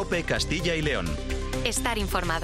COPE Castilla y León. Estar informado.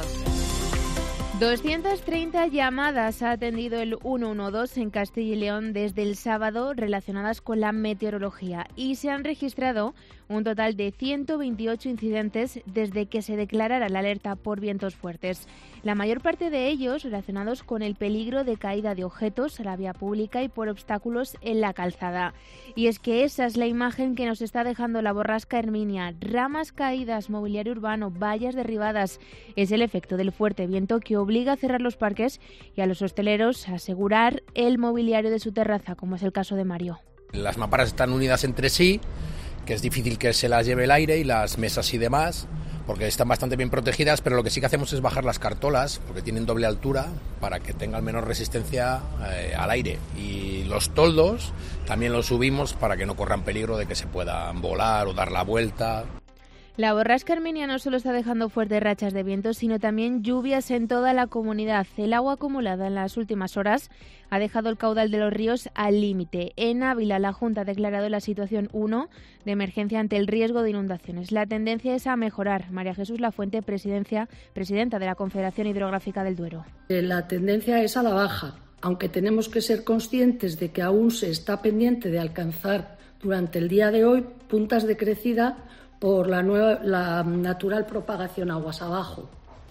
230 llamadas ha atendido el 112 en Castilla y León desde el sábado relacionadas con la meteorología y se han registrado un total de 128 incidentes desde que se declarara la alerta por vientos fuertes. La mayor parte de ellos relacionados con el peligro de caída de objetos a la vía pública y por obstáculos en la calzada. Y es que esa es la imagen que nos está dejando la borrasca Herminia. Ramas caídas, mobiliario urbano, vallas derribadas. Es el efecto del fuerte viento que obliga a cerrar los parques y a los hosteleros a asegurar el mobiliario de su terraza, como es el caso de Mario. Las mamparas están unidas entre sí, que es difícil que se las lleve el aire, y las mesas y demás, porque están bastante bien protegidas, pero lo que sí que hacemos es bajar las cartolas, porque tienen doble altura, para que tengan menor resistencia al aire. Y los toldos también los subimos para que no corran peligro de que se puedan volar o dar la vuelta. La borrasca Herminia no solo está dejando fuertes rachas de viento, sino también lluvias en toda la comunidad. El agua acumulada en las últimas horas ha dejado el caudal de los ríos al límite. En Ávila, la Junta ha declarado la situación 1 de emergencia ante el riesgo de inundaciones. La tendencia es a mejorar. María Jesús Lafuente, presidenta de la Confederación Hidrográfica del Duero. La tendencia es a la baja, aunque tenemos que ser conscientes de que aún se está pendiente de alcanzar durante el día de hoy puntas de crecida por la natural propagación aguas abajo.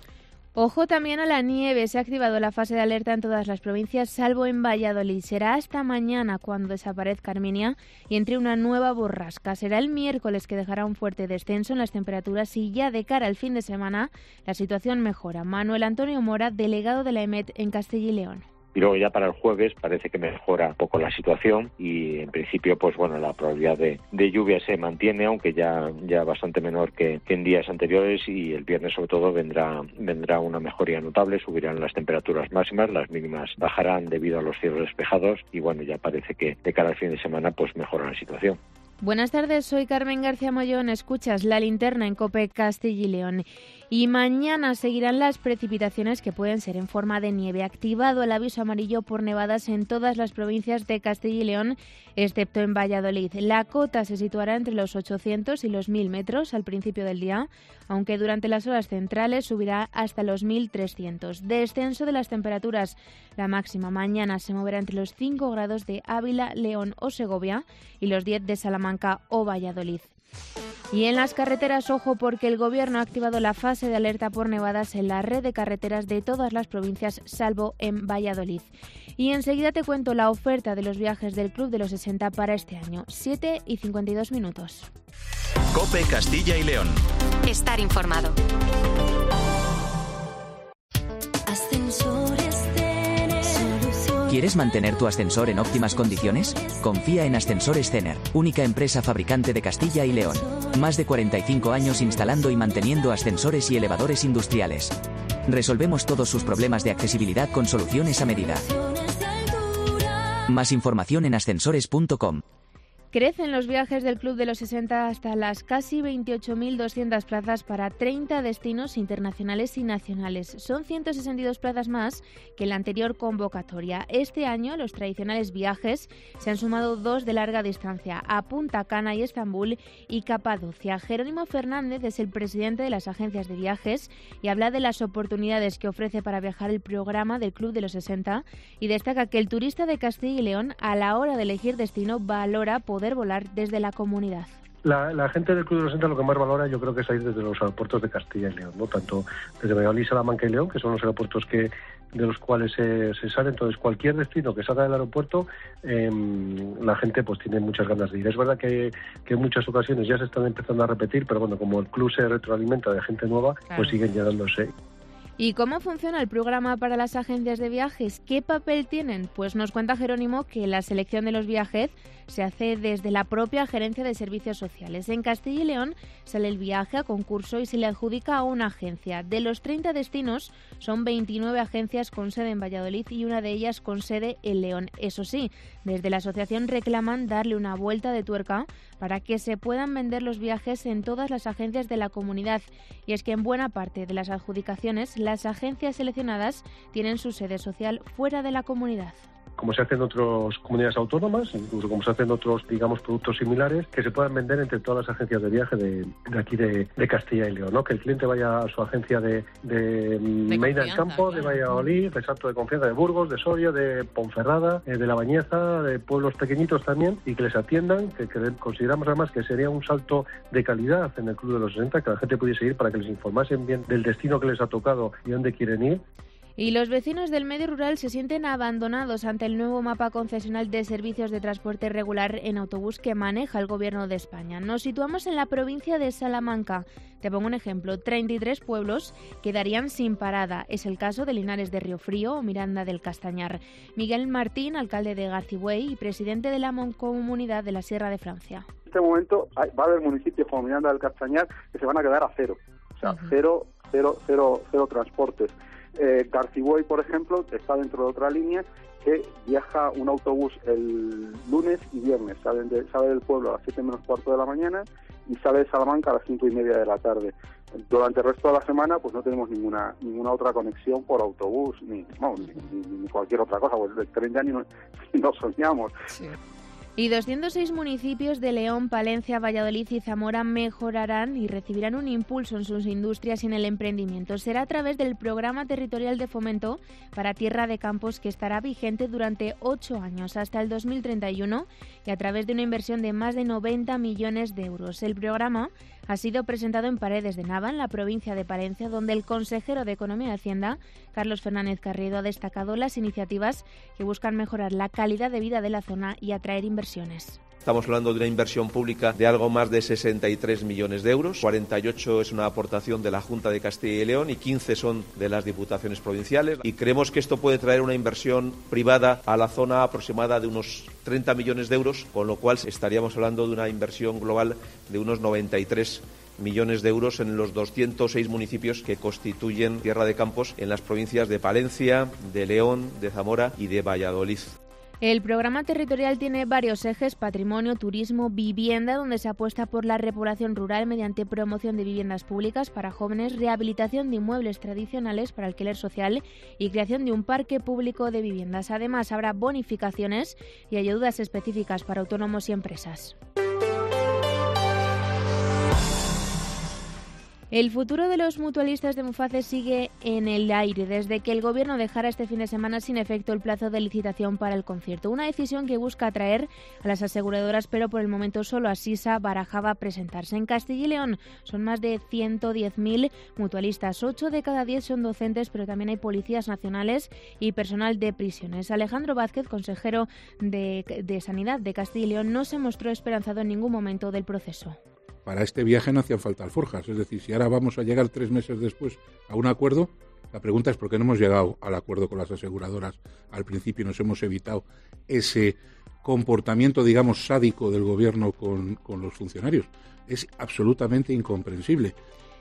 Ojo también a la nieve. Se ha activado la fase de alerta en todas las provincias, salvo en Valladolid. Será hasta mañana cuando desaparezca Herminia y entre una nueva borrasca. Será el miércoles que dejará un fuerte descenso en las temperaturas y ya de cara al fin de semana la situación mejora. Manuel Antonio Mora, delegado de la EMET en Castilla y León. Y luego ya para el jueves parece que mejora un poco la situación y en principio pues bueno, la probabilidad de lluvia se mantiene, aunque ya bastante menor que en días anteriores, y el viernes sobre todo vendrá una mejoría notable, subirán las temperaturas máximas, las mínimas bajarán debido a los cielos despejados y bueno, ya parece que de cara al fin de semana pues mejora la situación. Buenas tardes, soy Carmen García Mollón, escuchas La Linterna en COPE Castilla y León. Y mañana seguirán las precipitaciones que pueden ser en forma de nieve. Activado el aviso amarillo por nevadas en todas las provincias de Castilla y León, excepto en Valladolid. La cota se situará entre los 800 y los 1000 metros al principio del día, aunque durante las horas centrales subirá hasta los 1300. Descenso de las temperaturas. La máxima mañana se moverá entre los 5 grados de Ávila, León o Segovia y los 10 de Salamanca o Valladolid. Y en las carreteras, ojo, porque el Gobierno ha activado la fase de alerta por nevadas en la red de carreteras de todas las provincias, salvo en Valladolid. Y enseguida te cuento la oferta de los viajes del Club de los 60 para este año. 7:52. COPE Castilla y León. Estar informado. ¿Quieres mantener tu ascensor en óptimas condiciones? Confía en Ascensores Cener, única empresa fabricante de Castilla y León. Más de 45 años instalando y manteniendo ascensores y elevadores industriales. Resolvemos todos sus problemas de accesibilidad con soluciones a medida. Más información en ascensores.com. Crecen los viajes del Club de los 60 hasta las casi 28.200 plazas para 30 destinos internacionales y nacionales. Son 162 plazas más que en la anterior convocatoria. Este año, los tradicionales viajes se han sumado 2 de larga distancia, a Punta Cana y Estambul y Capadocia. Jerónimo Fernández es el presidente de las agencias de viajes y habla de las oportunidades que ofrece para viajar el programa del Club de los 60 y destaca que el turista de Castilla y León, a la hora de elegir destino, valora poder volar desde la comunidad. La gente del Club de los 60 lo que más valora, yo creo que es salir desde los aeropuertos de Castilla y León, ¿no? Tanto desde Valladolid, Salamanca y León, que son los aeropuertos de los cuales se sale. Entonces, cualquier destino que salga del aeropuerto, la gente pues tiene muchas ganas de ir. Es verdad que en muchas ocasiones ya se están empezando a repetir, pero bueno, como el club se retroalimenta de gente nueva, claro, pues siguen llenándose. ¿Y cómo funciona el programa para las agencias de viajes? ¿Qué papel tienen? Pues nos cuenta Jerónimo que la selección de los viajes se hace desde la propia Gerencia de Servicios Sociales. En Castilla y León sale el viaje a concurso y se le adjudica a una agencia. De los 30 destinos, son 29 agencias con sede en Valladolid y una de ellas con sede en León. Eso sí, desde la asociación reclaman darle una vuelta de tuerca para que se puedan vender los viajes en todas las agencias de la comunidad. Y es que en buena parte de las adjudicaciones, las agencias seleccionadas tienen su sede social fuera de la comunidad. como se hace en otras comunidades autónomas, incluso como se hace en otros, digamos, productos similares, que se puedan vender entre todas las agencias de viaje de aquí de Castilla y León, ¿no? Que el cliente vaya a su agencia de Medina del Campo, de Valladolid, de Salto de Confianza, de Burgos, de Soria, de Ponferrada, de La Bañeza, de pueblos pequeñitos también, y que les atiendan, que consideramos además que sería un salto de calidad en el Club de los 60, que la gente pudiese ir para que les informasen bien del destino que les ha tocado y dónde quieren ir. Y los vecinos del medio rural se sienten abandonados ante el nuevo mapa concesional de servicios de transporte regular en autobús que maneja el Gobierno de España. Nos situamos en la provincia de Salamanca. Te pongo un ejemplo, 33 pueblos quedarían sin parada. Es el caso de Linares de Riofrío o Miranda del Castañar. Miguel Martín, alcalde de Garcigüey y presidente de la Mancomunidad de la Sierra de Francia. En este momento va a haber municipios como Miranda del Castañar que se van a quedar a cero. O sea, cero transportes. Garcigüey, por ejemplo, está dentro de otra línea que viaja un autobús el lunes y viernes. Sale del pueblo a las 7 menos cuarto de la mañana y sale de Salamanca a las 5:30 de la tarde. Durante el resto de la semana pues no tenemos ninguna otra conexión por autobús ni cualquier otra cosa, pues el tren ya ni nos soñamos. Sí. Y 206 municipios de León, Palencia, Valladolid y Zamora mejorarán y recibirán un impulso en sus industrias y en el emprendimiento. Será a través del Programa Territorial de Fomento para Tierra de Campos, que estará vigente durante 8 años, hasta el 2031, y a través de una inversión de más de 90 millones de euros. El programa ha sido presentado en Paredes de Nava, en la provincia de Palencia, donde el consejero de Economía y Hacienda, Carlos Fernández Carriedo, ha destacado las iniciativas que buscan mejorar la calidad de vida de la zona y atraer inversiones. Estamos hablando de una inversión pública de algo más de 63 millones de euros. 48 es una aportación de la Junta de Castilla y León y 15 son de las diputaciones provinciales. Y creemos que esto puede traer una inversión privada a la zona aproximada de unos 30 millones de euros, con lo cual estaríamos hablando de una inversión global de unos 93 millones de euros en los 206 municipios que constituyen Tierra de Campos en las provincias de Palencia, de León, de Zamora y de Valladolid. El programa territorial tiene varios ejes: patrimonio, turismo, vivienda, donde se apuesta por la repoblación rural mediante promoción de viviendas públicas para jóvenes, rehabilitación de inmuebles tradicionales para alquiler social y creación de un parque público de viviendas. Además, habrá bonificaciones y ayudas específicas para autónomos y empresas. El futuro de los mutualistas de Muface sigue en el aire desde que el Gobierno dejara este fin de semana sin efecto el plazo de licitación para el concierto. Una decisión que busca atraer a las aseguradoras, pero por el momento solo Asisa barajaba presentarse. En Castilla y León son más de 110.000 mutualistas. 8 de cada 10 son docentes, pero también hay policías nacionales y personal de prisiones. Alejandro Vázquez, consejero de Sanidad de Castilla y León, no se mostró esperanzado en ningún momento del proceso. Para este viaje no hacían falta alforjas, es decir, si ahora vamos a llegar 3 meses después a un acuerdo, la pregunta es por qué no hemos llegado al acuerdo con las aseguradoras al principio, nos hemos evitado ese comportamiento, digamos, sádico del Gobierno con los funcionarios. Es absolutamente incomprensible.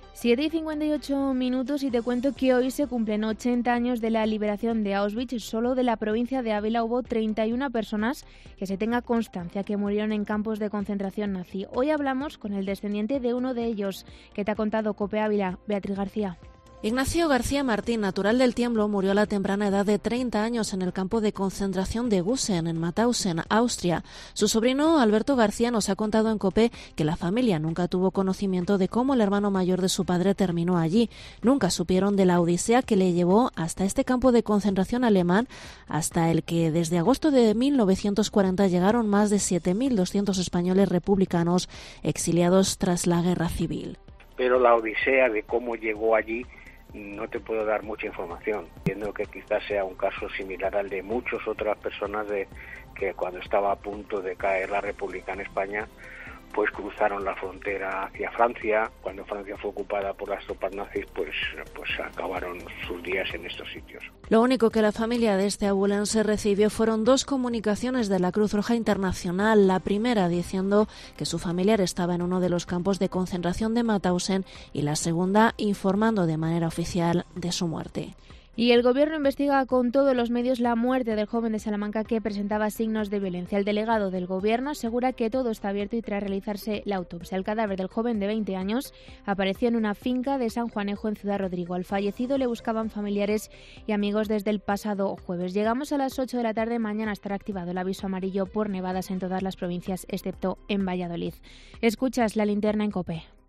7:58 y te cuento que hoy se cumplen 80 años de la liberación de Auschwitz. Solo de la provincia de Ávila hubo 31 personas que se tenga constancia que murieron en campos de concentración nazi. Hoy hablamos con el descendiente de uno de ellos, que te ha contado COPE Ávila, Beatriz García. Ignacio García Martín, natural del Tiemblo, murió a la temprana edad de 30 años en el campo de concentración de Gusen, en Mauthausen, Austria. Su sobrino Alberto García nos ha contado en COPE que la familia nunca tuvo conocimiento de cómo el hermano mayor de su padre terminó allí. Nunca supieron de la odisea que le llevó hasta este campo de concentración alemán, hasta el que desde agosto de 1940 llegaron más de 7.200 españoles republicanos exiliados tras la Guerra Civil. Pero la odisea de cómo llegó allí no te puedo dar mucha información. Entiendo que quizás sea un caso similar al de muchas otras personas que cuando estaba a punto de caer la República en España, pues cruzaron la frontera hacia Francia. Cuando Francia fue ocupada por las tropas nazis, pues acabaron sus días en estos sitios. Lo único que la familia de este abulense recibió fueron 2 comunicaciones de la Cruz Roja Internacional. La primera diciendo que su familiar estaba en uno de los campos de concentración de Mauthausen y la segunda informando de manera oficial de su muerte. Y el Gobierno investiga con todos los medios la muerte del joven de Salamanca que presentaba signos de violencia. El delegado del Gobierno asegura que todo está abierto y tras realizarse la autopsia. El cadáver del joven de 20 años apareció en una finca de San Juanejo en Ciudad Rodrigo. Al fallecido le buscaban familiares y amigos desde el pasado jueves. Llegamos a las 8 de la tarde. Mañana estará activado el aviso amarillo por nevadas en todas las provincias excepto en Valladolid. Escuchas La Linterna en COPE.